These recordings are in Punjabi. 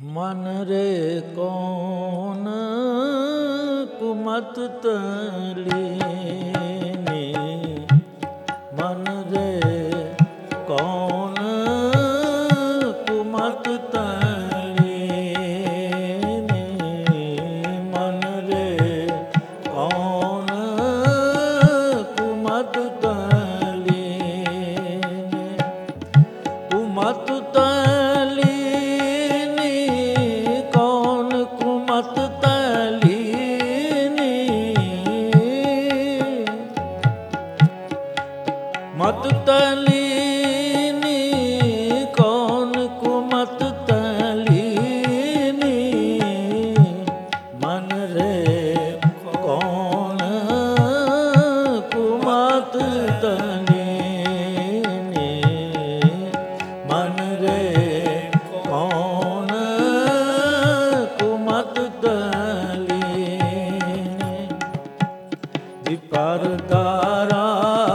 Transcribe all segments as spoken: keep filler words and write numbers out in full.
मन रे कौन कुमत तलीनी, मन रे कौन कुमत तलीनी, मन रे कौन कुमत तलीनी, कुमत तलीनी कौन कुमत तलीनी, मत तलीनी कौन कुमत तलीनी, मन रे कौन कुमत तलीनी, मन रे कौन कुमत तलीनी, विपरदारा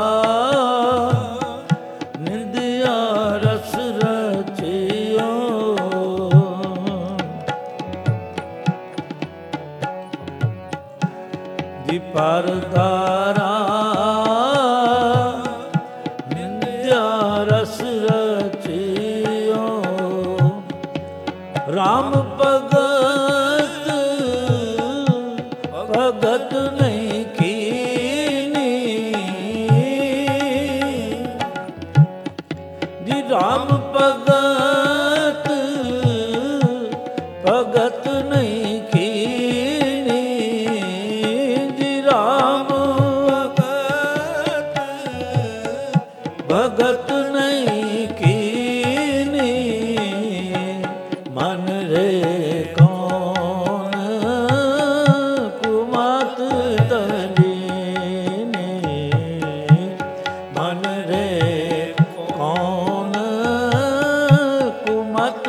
निंदिया रस रचियो, विपरदारा निंदिया रस रचियो, राम भगत भगत नहीं कीनी, जी राम भगत भगत नहीं कीनी, जी राम भगत भगत नहीं कीनी, मन रे कौन कुमत तलीनी, मन रे कौन कुमत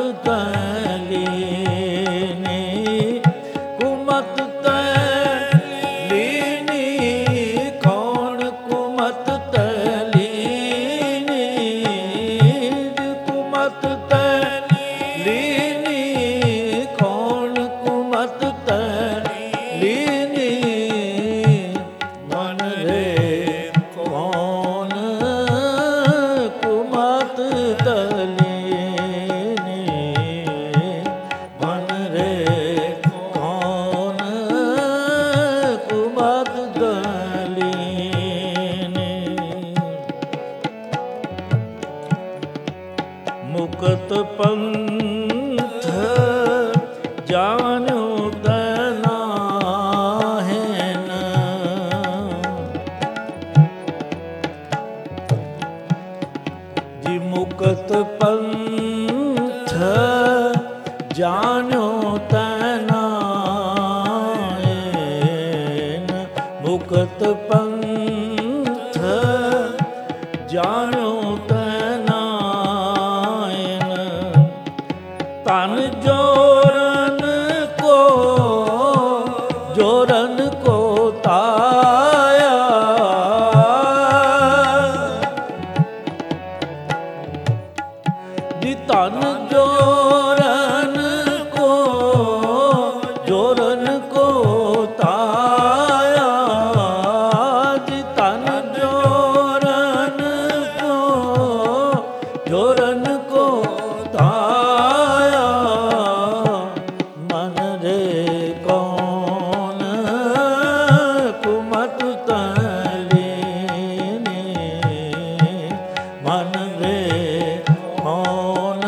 तलीनी, कुमत तलीनी कौन कुमत तलीनी, कुमत तलीनी कौन कुमत तलीनी, मन रे कौन कुमत तलीनी, मन रे कौन कुमत तलीनी, मुक्त पंथ जानो तनाहेन, जी मुक्त पंथ जानो तनाहेन, मुक्त पंथ जानो तनाहेन, तन जोरन को जोरन को ताया, जी तन जोरन को जोरन को ताया, जी तन जोरन को जोरन को ताया, मन रे कौन कुमत तलीनी, मन रे कौन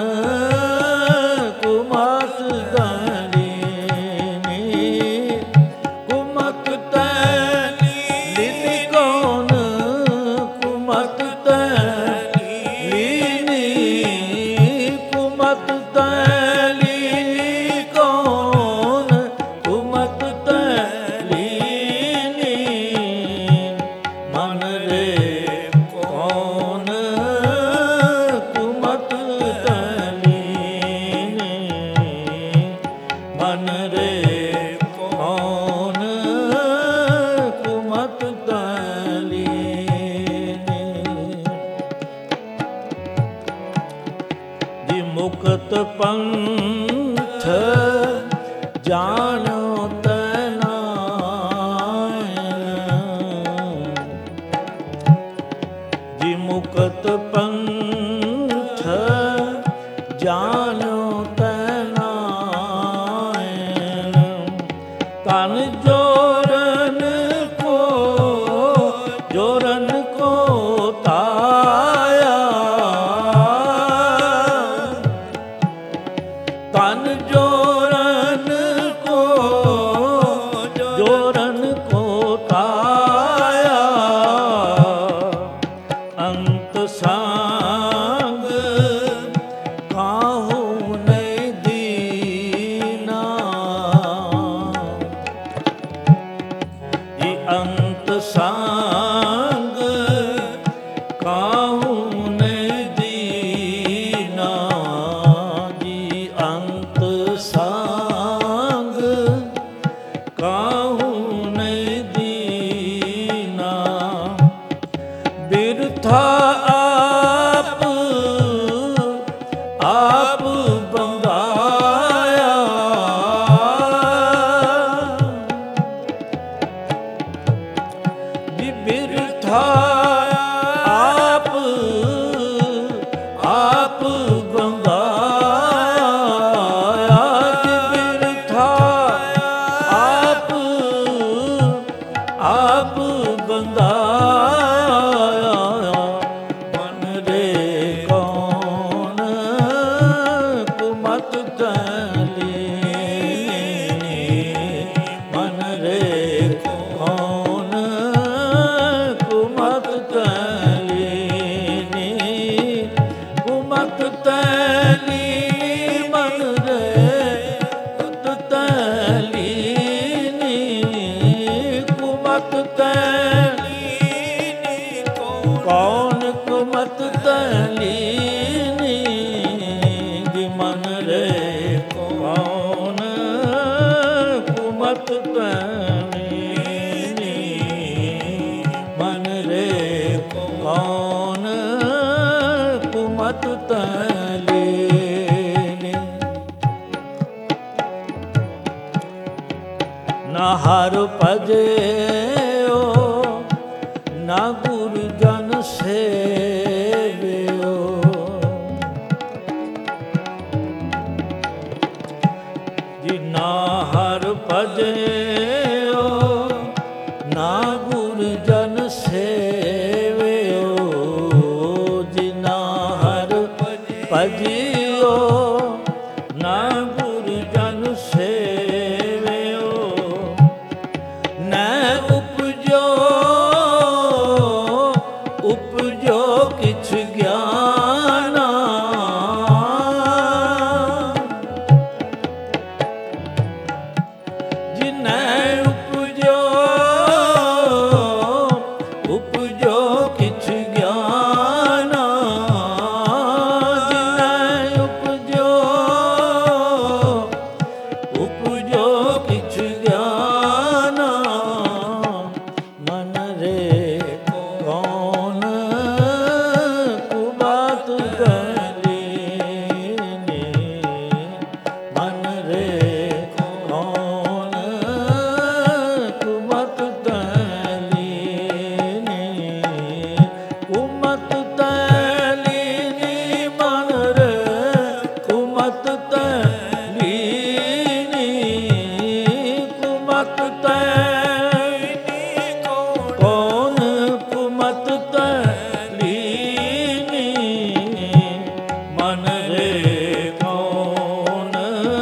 कुमत तलीनी, कुमत तलीनी कौन कुमत तलीनी, कुमत तलीनी कौन कुमत तलीनी, मन रे कौन कुमत तलीनी, मन रे कौन कुमत तलीनी, जी मुक्त पंथ ਜਾਣੋ ਤੈਨਾ ਜੀ ਮੁਕਤ ਪੰਥ ਜਾਣੋ ਤੈਨਾ ਤਨ ਜੋਰਨ ਕੋ ਜੋਰਨ ਕੋ ਤਾਇਆ ਤਨ ਜੋਰਨ ਕੋ ਜੋਰਨ ਕੋ ਤਾਇਆ ਅੰਤ ਸੰਗ ਕਾਹੂ ਨਹੀਂ ਦੀਨਾ ਇਹ ਅੰਤ ਸੰਗ ਕਾਹੂ ਨਹੀਂ ਦੀਨਾ ਜੀ ਅੰਤ ਸੰਗ ਕਾਹੂ ਨਹੀਂ ਦੀਨਾ ਬਿਰਥਾ ਆਪ ਆਪ ਬੰਦਾਇਆ ਜੀ ਬਿਰਥਾ ਆਪ ਆਪ ਬੰਦਾਇਆ ਜੀ ਬਿਰਥਾ ਆਪ ਆਪ ਬੰਦਾਇਆ ਮਨ ਰੇ ਕੌਣ ਕੁਮਤ ਤਲੀ ਮਨ ਰੇ ਕੌਣ ਕੁਮਤ ਤਲੀ ਕੁਮਤ ਤਲੀ ਮਨ ਰੇ ਕੁਮਤ ਤਲੀ ਕੁਮਤ ਤਲੀ ਕੌਣ ਕੁਮਤ ਤਲੀਨੀ ਜੀ ਮਨ ਰੇ ਕੌਣ ਕੁਮਤ ਤਲੀਨੀ ਮਨ ਰੇ ਕੌਣ ਕੁਮਤ ਤਲੀਨੀ ਨਾ ਹਰ ਭਜਿਓ ਨਾ ਗੁਰੂ ਜਨ ਸੇਵਿਓ ਜੀ ਨਾ ਹਰ ਭਜਿਓ ਨਾ ਗੁਰੂ ਜਨ ਸੇਵਿਓ ਜੀ ਨਾ ਹਰ ਭਜਿਓ ਨਾ ਗੁਰੂ ਜਨ ਸੇਵਿਓ ਨੈ ਉਪਜੋ ਉਪਜੋ ਕਿਛ ਗਿਆਨਾ ਜਿਨੈ ਉਪਜੋ ਉਪਜੋ ਕਿਛ ਗਿਆਨਾ ਜਿਨੈ ਉਪਜੋ ਉਪਜੋ ਕਿਛ ਗਿਆਨਾ ਮਨ ਰੇ ਕੌਣ ਕੁਮਤ ਤਲੀਨੀ ਮਨ ਰੇ ਕੌਣ ਕੁਮਤ ਤਲੀਨੀ ਕੁਮਤ ਤਲੀਨੀ ਮਨ ਰੇ ਕੁਮਤ ਤਲੀਨੀ ਕੁਮਤ ਤਲੀਨੀ ਕੌਣ ਕੁਮਤ ਤਲੀਨੀ ਮਨ ਰੇ ਕੌਣ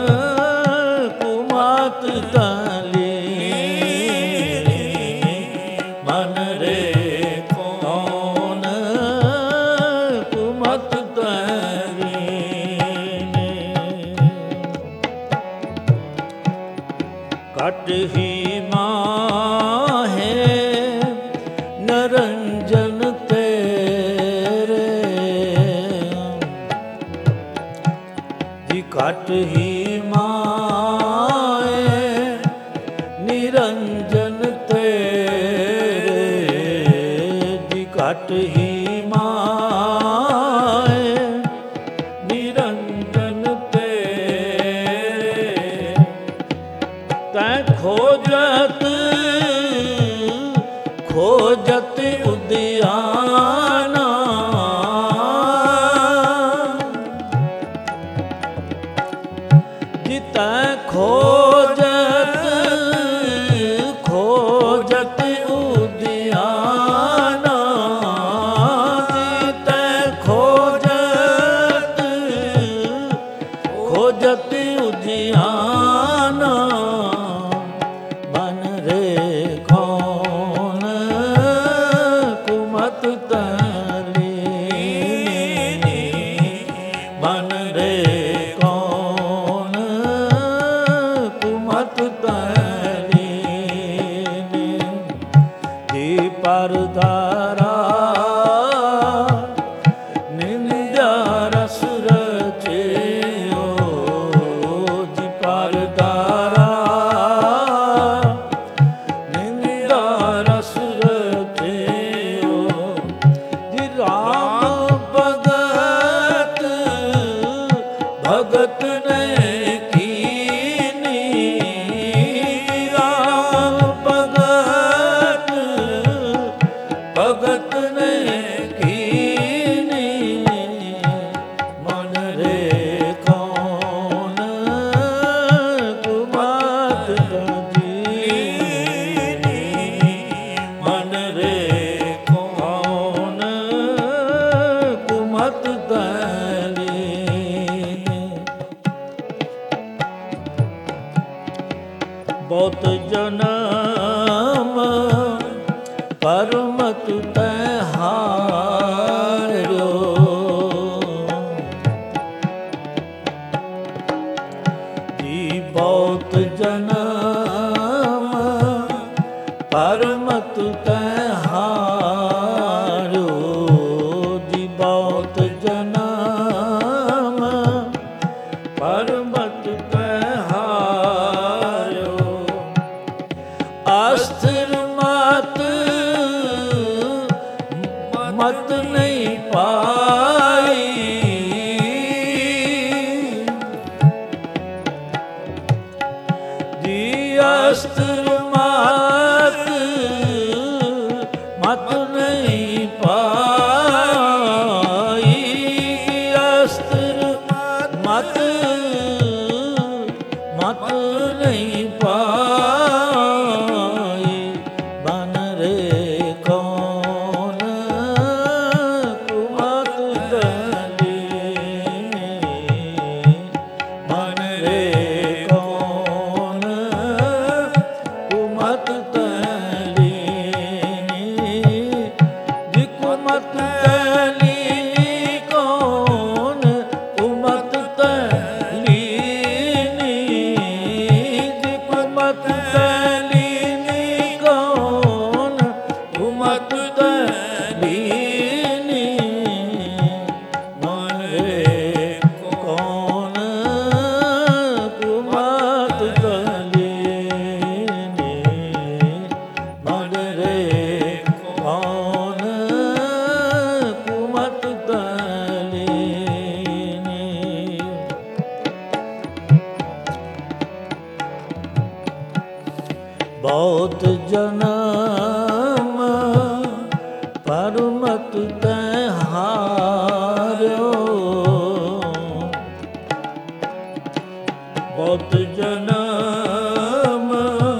ਕੁਮਤ ਤਲੀਨੀ ਮਨ ਰੇ ਕੌਣ ਕੁਮਤ ਤਲੀਨੀ ਘਟ ਹੀ ਮਾਹੇ ਨਰੰਜਨ ਤੇਰੇ ਜੀ ਘਟ ਹੀ ਮਾਏ ਨਿਰੰਜਨ ਤੇਰੇ ਜੀ ਘਟ ਹੀ ਮਾਏ ਨਿਰੰਜਨ ਤੇਰੇ ਜਿਤੈ ਖੋਜਤ ਖੋਜਤ ਉਦਿਆਨਾ ਜਿਤੈ ਖੋਜਤ ਖੋਜਤ ਉਦਿਆਨਾ ਬਨ ਰੇ ਕੌਣ ਕੁਮਤ ਤਲੀਨੀ ਬਨ ਰੇ ਕੌਣ ਕੁਮਤ ਤਲੀਨੀ ਜੀ ਪਰਦਾਰਾ ਨਿੰਦਿਆ ਰਸ ਰਚਿਓ ਜੀ ਪਰਦਾਰਾ ਨਿੰਦਿਆ ਰਸ ਰਚਿਓ ਜੀ ਰਾਮ ਭਗਤ ਭਗਤ ਨੇ ਕੀਨੀ ਰਾਮ ਭਗਤ ਭਗਤ ਨੇ ਕੀਨੀ ਮਨ ਰੇ ਕੌਣ ਕੁਮਤ ਤਲੀਨੀ ਮਨ ਰੇ ਕੌਣ ਕੁਮਤ ਤਲੀਨੀ ਬਹੁਤ ਜਨਮ ਪਰਮਤ ਤੈ ਹਾਰਿਓ ਜੀ ਬਹੁਤ ਜਨਮ ਪਰਮਤ ਤੈ ਹਾਰਿਓ ਜੀ ਬਹੁਤ ਜਨਮ ਪਰਮਤ ਤੈ ਹਾਰਿਓ ਅਸਥਿਰ ਮਤ ਮਤ ਨਹੀਂ ਪਾਈ ਜੀ ਅਸਥਿਰ ਮਤ ਮਤ ਨਹੀਂ ਪਾਈ ਅਸਥਿਰ ਮਤ ਮਤ ਨਹੀਂ ਪਾਈ ਬਨ ਰੇ ਕੌਣ ਕੁਮਤ ਤਲੀਨੀ ਬਨ ਰੇ ਕੌਣ ਕੁਮਤ ਤਲੀਨੀ ਜੀ ਕੁਮਤ ਤਲੀਨੀ ਕੌਣ ਕੁਮਤ ਤਲੀਨੀ ਜੀ ਕੁਮਤ ਤਲੀਨੀ ਕੌਣ ਕੁਮਤ ਤਲੀਨੀ ਮਨ ਰੇ ਕੌਣ ਕੁਮਤ ਤਲੀਨੀ ਮਨ ਰੇ ਕੌਣ ਕੁਮਤ ਤਲੀਨੀ ਬਹੁਤ ਜਨਮ ਪਰਮਤ ਤੈ ਹਾਰਿਓ ਬਹੁਤ ਜਨਮ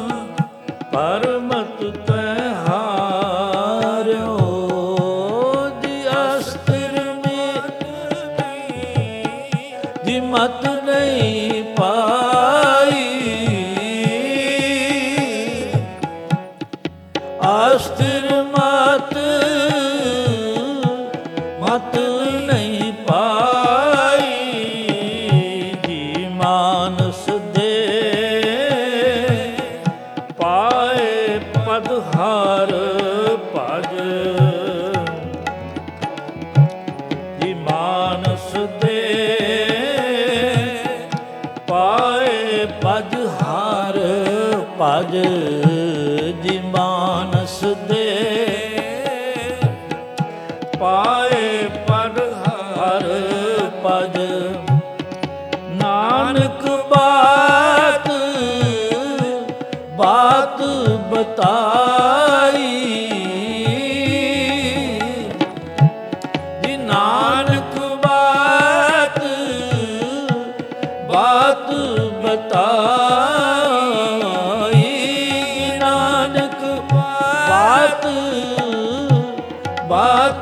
ਪਰਮਤ ਤੈ ਹਾਰਿਓ ਜੀ ਅਸਥਿਰ ਮਤ ਜੀ ਮਤ ਨਹੀਂ ਪਾਈ ਅਸਥਿਰ ਮਤ ਮਤ ਨਹੀਂ ਪਾਈ ਜੀ ਮਾਨਸ ਦੇ ਪਾਏ ਪਦ ਹਰ ਭਜ ਜੀ ਮਾਨਸ ਦੇ ਪਾਏ ਪਦ ਹਰ ਭਜ ਜੀ ਮਾਨਸ ਦੇ ਪਾਏ ਪਦ ਹਰ ਭਜ ਨਾਨਕ ਬਾਤ ਬਾਤ ਬਤਾਈ ਜੀ ਨਾਨਕ ਬਾਤ ਬਾਤ ਬਤਾਈ ਨਾਨਕ ਬਾਤ ਬਾਤ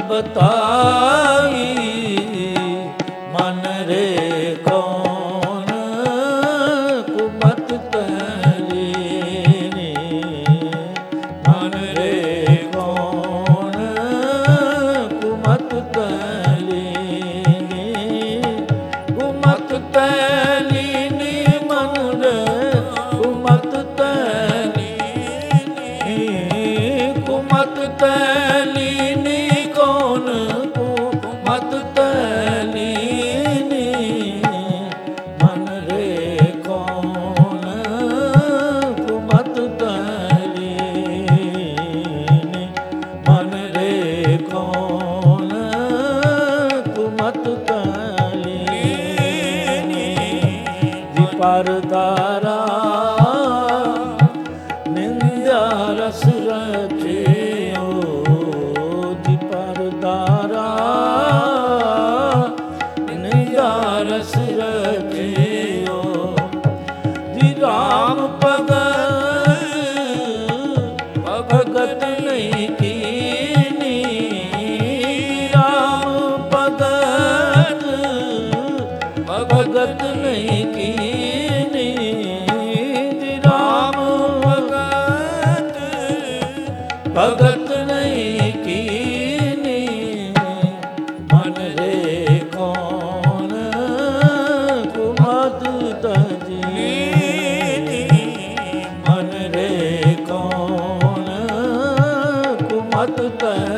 ਬਤਾਈ ਮਨ ਰੇ ਕੌਣ ਕੁਮਤ ਤਲੀਨੀ ਮਨ ਰੇ ਕੌਣ ਕੁਮਤ ਤਲੀਨੀ ਕੁਮਤ ਤਲੀਨੀ ਮਨ ਰੇ ਕੁਮਤ ਤਲੀਨੀ ਕੁਮਤ ਤਲੀਨੀ ਕੌਣ ਕੁਮਤ ਤਲੀਨੀ ਮਨ ਰੇ ਕੌਣ ਕੁਮਤ ਤਲੀਨੀ ਮਨ ਰੇ ਕੌਣ ਕੁਮਤ ਤਲੀਨੀ ਜੀ ਪਰਦਾਰਾ ਨਿੰਦਿਆ ਰਸ ਰਚਿਓ ਜੀ ਪਰਦਾਰਾ ਨਿੰਦਿਆ ਰਸ ਰਚਿਓ ਜੀ ਰਾਮ ਭਗਤ ਭਗਤ ਨਹੀਂ ਕੀਨੀ ਰਾਮ ਭਗਤ ਭਗਤ ਨਹੀਂ ਕੀਨੀ ਜੀ ਰਾਮ ਭਗਤ ਭਗਤ ਨਹੀਂ ਕੀਨੀ ਮਨ ਰੇ ਕੌਣ ਕੁਮਤ ਤਜੀਨੀ ਮਨ ਰੇ ਕੌਣ ਕੁਮਤ ਤਜੀਨੀ